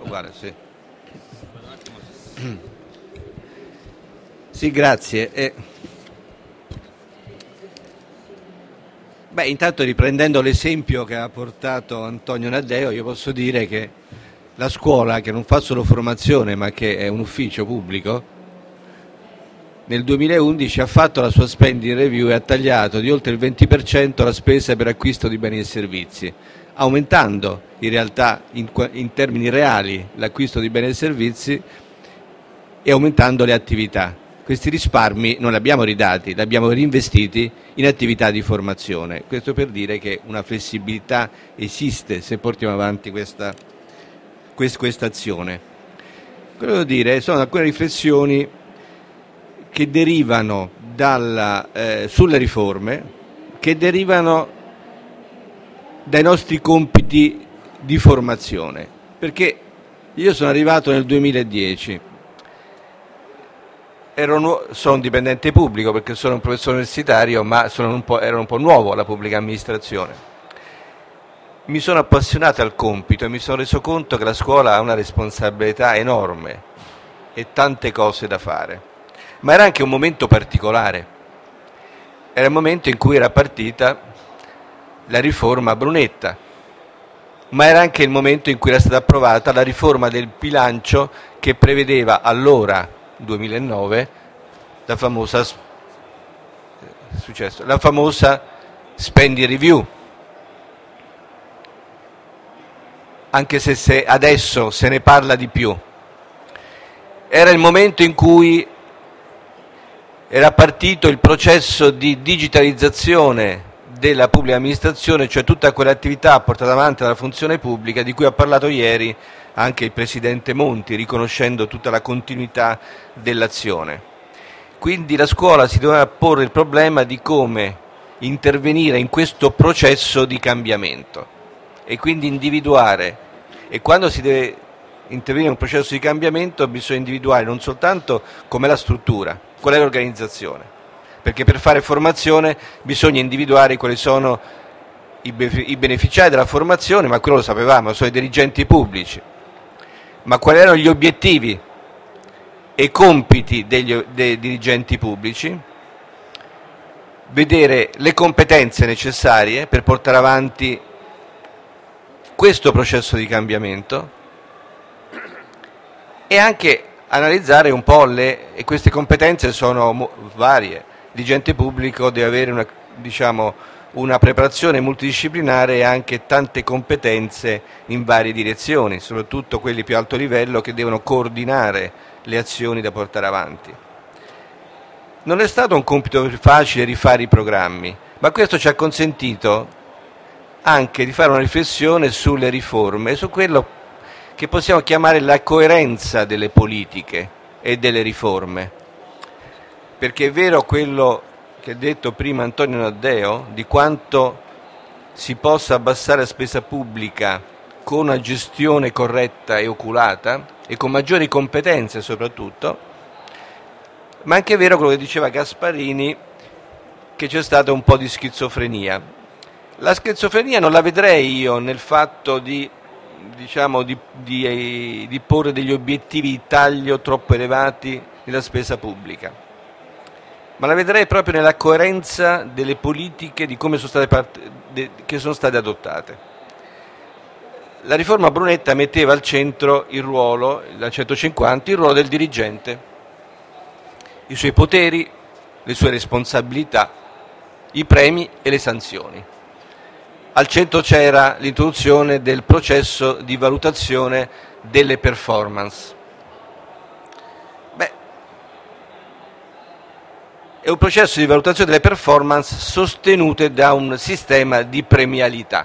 uguale, sì. Sì, grazie. Intanto riprendendo l'esempio che ha portato Antonio Naddeo, io posso dire che la scuola, che non fa solo formazione ma che è un ufficio pubblico, nel 2011 ha fatto la sua spending review e ha tagliato di oltre il 20% la spesa per acquisto di beni e servizi, aumentando in realtà in termini reali l'acquisto di beni e servizi e aumentando le attività. Questi risparmi non li abbiamo ridati, li abbiamo reinvestiti in attività di formazione. Questo per dire che una flessibilità esiste se portiamo avanti questa azione. Quello che devo dire sono alcune riflessioni che derivano sulle riforme, che derivano dai nostri compiti di formazione, perché io sono arrivato nel 2010, sono un dipendente pubblico perché sono un professore universitario, ma ero un po' nuovo alla pubblica amministrazione. Mi sono appassionato al compito e mi sono reso conto che la scuola ha una responsabilità enorme e tante cose da fare. Ma era anche un momento particolare, era il momento in cui era partita la riforma Brunetta, ma era anche il momento in cui era stata approvata la riforma del bilancio che prevedeva allora, 2009, la famosa spending review, anche se adesso se ne parla di più. Era il momento in cui era partito il processo di digitalizzazione della pubblica amministrazione, cioè tutta quell'attività portata avanti dalla funzione pubblica di cui ha parlato ieri anche il Presidente Monti, riconoscendo tutta la continuità dell'azione. Quindi la scuola si doveva porre il problema di come intervenire in questo processo di cambiamento e quindi individuare, e quando si deve intervenire in un processo di cambiamento bisogna individuare non soltanto com'è la struttura, qual è l'organizzazione, perché per fare formazione bisogna individuare quali sono i beneficiari della formazione, ma quello lo sapevamo, sono i dirigenti pubblici, ma quali erano gli obiettivi e i compiti dei dirigenti pubblici, vedere le competenze necessarie per portare avanti questo processo di cambiamento e anche analizzare un po' e queste competenze sono varie. Il dirigente pubblico deve avere una preparazione multidisciplinare e anche tante competenze in varie direzioni, soprattutto quelli di più alto livello che devono coordinare le azioni da portare avanti. Non è stato un compito facile rifare i programmi, ma questo ci ha consentito anche di fare una riflessione sulle riforme e su quello che possiamo chiamare la coerenza delle politiche e delle riforme. Perché è vero quello che ha detto prima Antonio Naddeo, di quanto si possa abbassare la spesa pubblica con una gestione corretta e oculata e con maggiori competenze soprattutto, ma anche è vero quello che diceva Gasparini, che c'è stata un po' di schizofrenia. La schizofrenia non la vedrei io nel fatto di porre degli obiettivi di taglio troppo elevati nella spesa pubblica, ma la vedrei proprio nella coerenza delle politiche di come che sono state adottate. La riforma Brunetta metteva al centro il ruolo del dirigente, i suoi poteri, le sue responsabilità, i premi e le sanzioni. Al centro c'era l'introduzione del processo di valutazione delle performance. È un processo di valutazione delle performance sostenute da un sistema di premialità.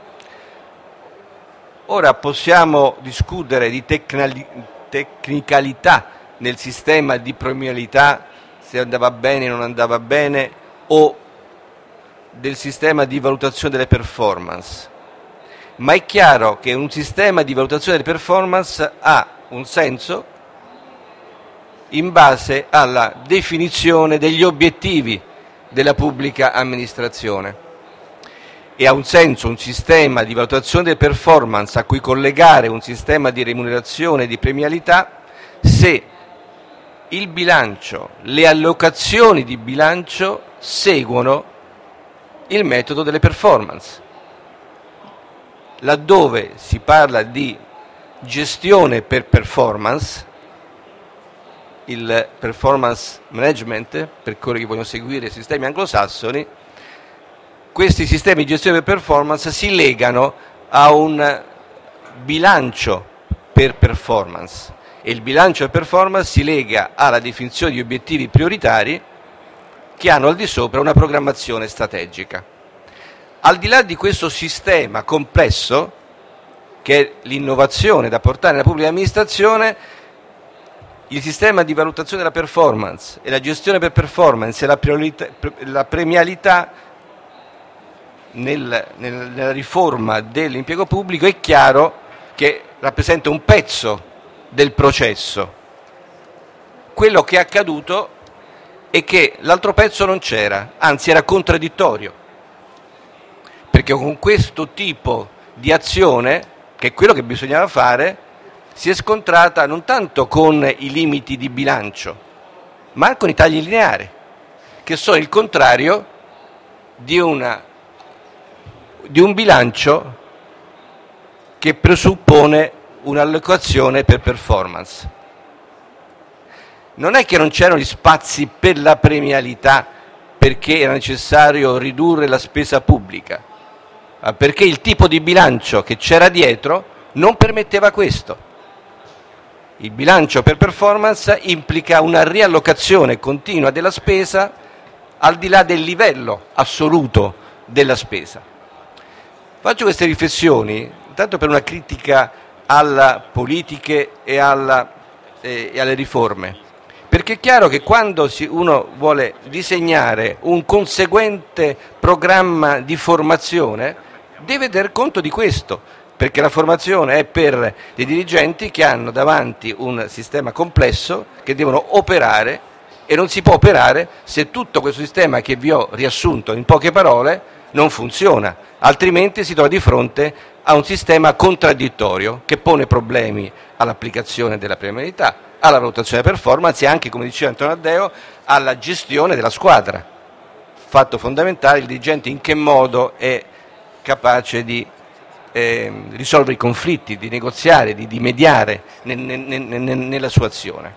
Ora possiamo discutere di tecnicalità nel sistema di premialità, se andava bene o non andava bene, o del sistema di valutazione delle performance, ma è chiaro che un sistema di valutazione delle performance ha un senso in base alla definizione degli obiettivi della pubblica amministrazione. e ha un senso un sistema di valutazione delle performance a cui collegare un sistema di remunerazione e di premialità se il bilancio, le allocazioni di bilancio seguono il metodo delle performance. Laddove si parla di gestione per performance, il performance management, per quelli che vogliono seguire i sistemi anglosassoni, questi sistemi di gestione per performance si legano a un bilancio per performance e il bilancio per performance si lega alla definizione di obiettivi prioritari che hanno al di sopra una programmazione strategica. Al di là di questo sistema complesso, che è l'innovazione da portare nella pubblica amministrazione, il sistema di valutazione della performance e la gestione per performance e la premialità nella riforma dell'impiego pubblico è chiaro che rappresenta un pezzo del processo. Quello che è accaduto è che l'altro pezzo non c'era, anzi era contraddittorio, perché con questo tipo di azione, che è quello che bisognava fare, si è scontrata non tanto con i limiti di bilancio, ma con i tagli lineari, che sono il contrario di un bilancio che presuppone un'allocazione per performance. Non è che non c'erano gli spazi per la premialità perché era necessario ridurre la spesa pubblica, ma perché il tipo di bilancio che c'era dietro non permetteva questo. Il bilancio per performance implica una riallocazione continua della spesa al di là del livello assoluto della spesa. Faccio queste riflessioni intanto per una critica alle politiche e alle riforme, perché è chiaro che quando uno vuole disegnare un conseguente programma di formazione deve tener conto di questo, perché la formazione è per dei dirigenti che hanno davanti un sistema complesso, che devono operare, e non si può operare se tutto questo sistema che vi ho riassunto in poche parole non funziona, altrimenti si trova di fronte a un sistema contraddittorio che pone problemi all'applicazione della premialità, alla valutazione della performance e anche, come diceva Antonio Addeo, alla gestione della squadra. Fatto fondamentale, il dirigente in che modo è capace di risolvere i conflitti, di negoziare, di mediare nella sua azione.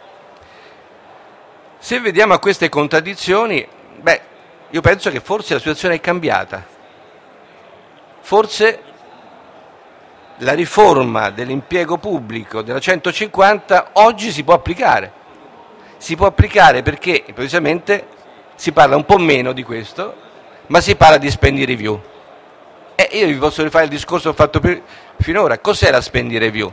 Se vediamo a queste contraddizioni, io penso che forse la situazione è cambiata. Forse la riforma dell'impiego pubblico della 150 oggi si può applicare. Si può applicare perché improvvisamente si parla un po' meno di questo, ma si parla di spending review. Io vi posso rifare il discorso che ho fatto finora. Cos'è la spending review?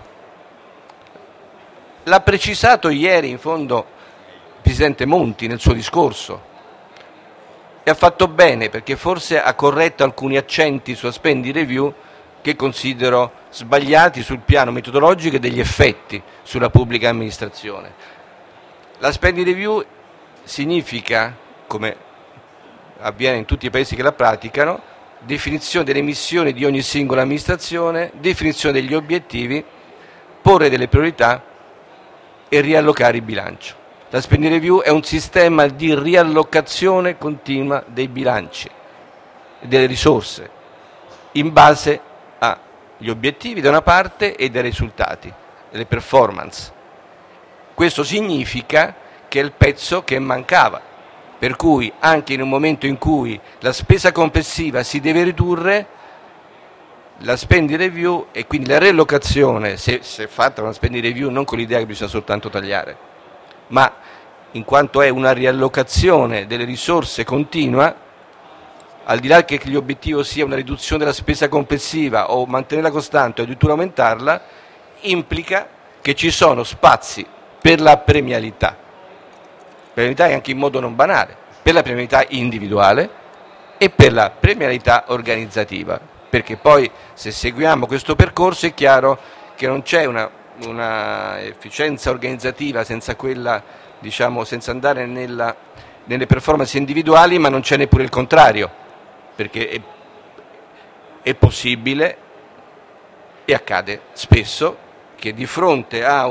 L'ha precisato ieri in fondo il Presidente Monti nel suo discorso e ha fatto bene, perché forse ha corretto alcuni accenti sulla spending review che considero sbagliati sul piano metodologico e degli effetti sulla pubblica amministrazione. La spending review significa, come avviene in tutti i paesi che la praticano, definizione delle missioni di ogni singola amministrazione, definizione degli obiettivi, porre delle priorità e riallocare il bilancio. La spending review è un sistema di riallocazione continua dei bilanci e delle risorse in base agli obiettivi da una parte e dai risultati, delle performance. Questo significa che è il pezzo che mancava, per cui anche in un momento in cui la spesa complessiva si deve ridurre, la spending review e quindi la riallocazione, se è fatta una spending review non con l'idea che bisogna soltanto tagliare, ma in quanto è una riallocazione delle risorse continua, al di là che l'obiettivo sia una riduzione della spesa complessiva o mantenerla costante o addirittura aumentarla, implica che ci sono spazi per la premialità è anche in modo non banale, per la premialità individuale e per la premialità organizzativa, perché poi se seguiamo questo percorso è chiaro che non c'è una efficienza organizzativa senza quella, senza andare nelle performance individuali, ma non c'è neppure il contrario, perché è possibile e accade spesso che di fronte a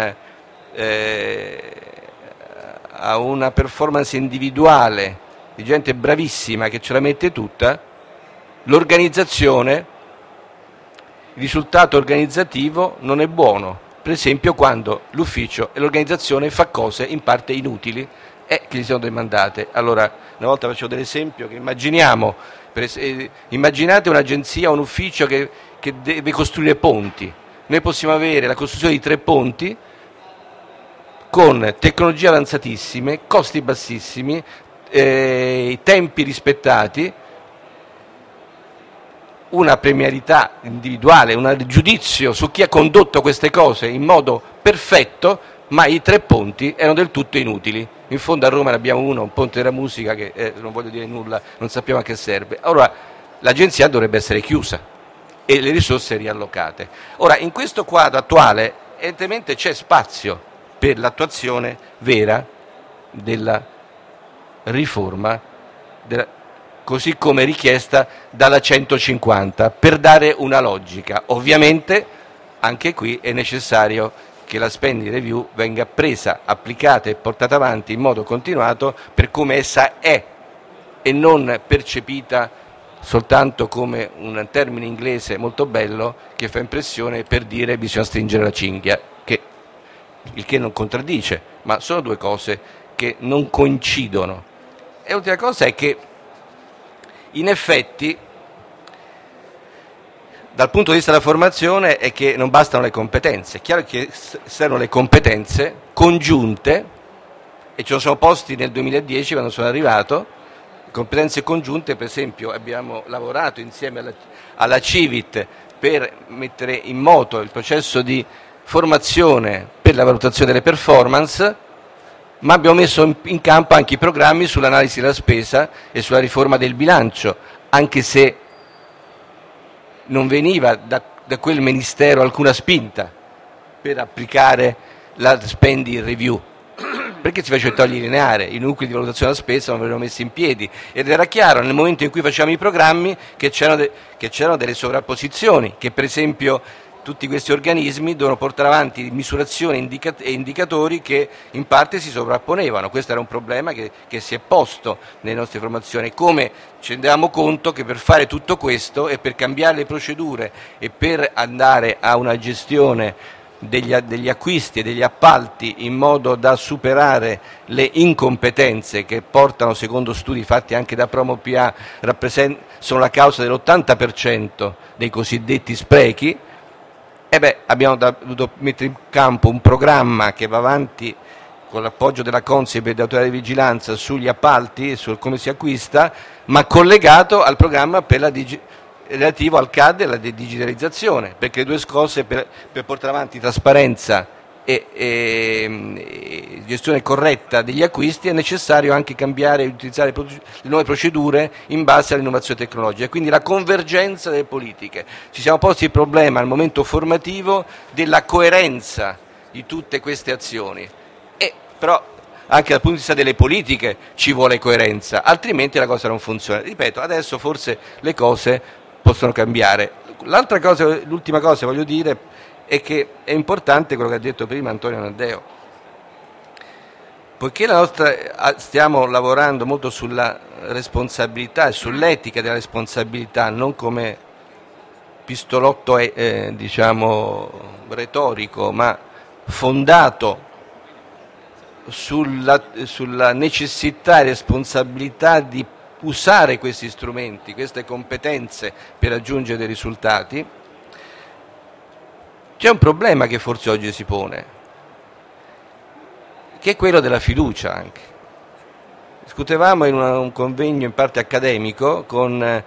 una performance individuale di gente bravissima che ce la mette tutta, il risultato organizzativo non è buono. Per esempio quando l'ufficio e l'organizzazione fa cose in parte inutili e che gli sono demandate. Allora, una volta facevo dell'esempio che immaginate un'agenzia, un ufficio che deve costruire ponti. Noi possiamo avere la costruzione di 3 ponti con tecnologie avanzatissime, costi bassissimi, tempi rispettati, una premialità individuale, un giudizio su chi ha condotto queste cose in modo perfetto, ma i 3 ponti erano del tutto inutili. In fondo a Roma ne abbiamo uno, un ponte della musica, che non voglio dire nulla, non sappiamo a che serve. Allora l'agenzia dovrebbe essere chiusa e le risorse riallocate. Ora, in questo quadro attuale, evidentemente c'è spazio per l'attuazione vera della riforma, così come richiesta dalla 150, per dare una logica. Ovviamente anche qui è necessario che la spending review venga presa, applicata e portata avanti in modo continuato per come essa è e non percepita soltanto come un termine inglese molto bello che fa impressione per dire bisogna stringere la cinghia, il che non contraddice, ma sono 2 cose che non coincidono. E l'ultima cosa è che in effetti dal punto di vista della formazione è che non bastano le competenze. È chiaro che servono le competenze congiunte, e ce lo sono posti nel 2010 quando sono arrivato. Competenze congiunte, per esempio abbiamo lavorato insieme alla Civit per mettere in moto il processo di formazione per la valutazione delle performance, ma abbiamo messo in campo anche i programmi sull'analisi della spesa e sulla riforma del bilancio, anche se non veniva da quel ministero alcuna spinta per applicare la spending review, perché si faceva i tagli lineari, i nuclei di valutazione della spesa non venivano messi in piedi ed era chiaro nel momento in cui facevamo i programmi che c'erano delle sovrapposizioni, che per esempio tutti questi organismi dovevano portare avanti misurazioni e indicatori che in parte si sovrapponevano. Questo era un problema che si è posto nelle nostre formazioni. Come ci rendiamo conto che per fare tutto questo e per cambiare le procedure e per andare a una gestione degli acquisti e degli appalti in modo da superare le incompetenze che portano, secondo studi fatti anche da PromoPA, sono la causa dell'80% dei cosiddetti sprechi, abbiamo dovuto mettere in campo un programma che va avanti con l'appoggio della Consip e dell'autorità di vigilanza sugli appalti e su come si acquista, ma collegato al programma relativo al CAD e alla digitalizzazione, perché le 2 cose per portare avanti trasparenza e gestione corretta degli acquisti è necessario anche cambiare e utilizzare le nuove procedure in base all'innovazione tecnologica, quindi la convergenza delle politiche. Ci siamo posti il problema al momento formativo della coerenza di tutte queste azioni, però anche dal punto di vista delle politiche ci vuole coerenza, altrimenti la cosa non funziona. Ripeto, adesso forse le cose possono cambiare. L'ultima cosa voglio dire è che è importante quello che ha detto prima Antonio Naddeo, poiché stiamo lavorando molto sulla responsabilità e sull'etica della responsabilità, non come pistolotto retorico, ma fondato sulla necessità e responsabilità di usare questi strumenti, queste competenze per raggiungere dei risultati. C'è un problema che forse oggi si pone, che è quello della fiducia anche. Discutevamo in un convegno in parte accademico con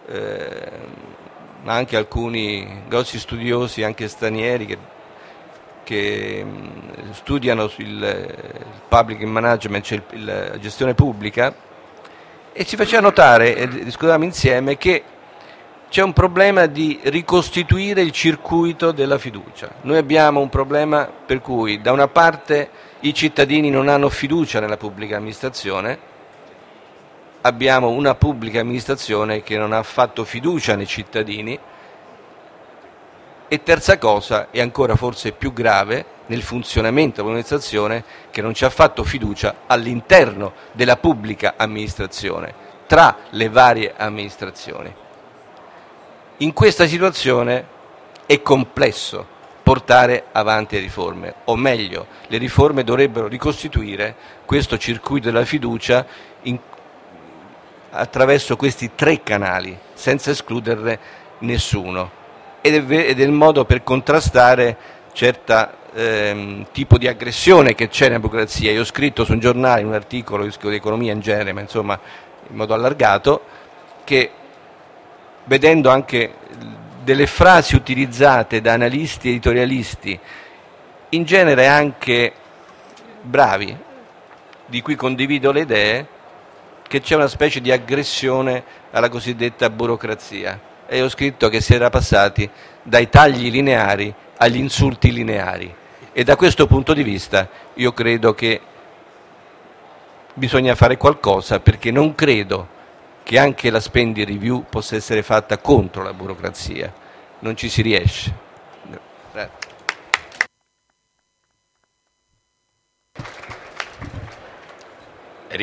anche alcuni grossi studiosi, anche stranieri, che studiano il public management, cioè la gestione pubblica, e ci faceva notare, e discutevamo insieme, che c'è un problema di ricostituire il circuito della fiducia. Noi abbiamo un problema per cui da una parte i cittadini non hanno fiducia nella pubblica amministrazione, abbiamo una pubblica amministrazione che non ha fatto fiducia nei cittadini e terza cosa, e ancora forse più grave, nel funzionamento dell'amministrazione, che non ci ha fatto fiducia all'interno della pubblica amministrazione, tra le varie amministrazioni. In questa situazione è complesso portare avanti le riforme, o meglio, le riforme dovrebbero ricostituire questo circuito della fiducia attraverso questi 3 canali, senza escluderne nessuno, ed è il modo per contrastare certa tipo di aggressione che c'è nella burocrazia. Io ho scritto su un giornale, in un articolo di economia in genere, ma insomma in modo allargato, che vedendo anche delle frasi utilizzate da analisti editorialisti, in genere anche bravi, di cui condivido le idee, che c'è una specie di aggressione alla cosiddetta burocrazia. E ho scritto che si era passati dai tagli lineari agli insulti lineari. E da questo punto di vista io credo che bisogna fare qualcosa, perché non credo che anche la spending review possa essere fatta contro la burocrazia. Non ci si riesce. Grazie.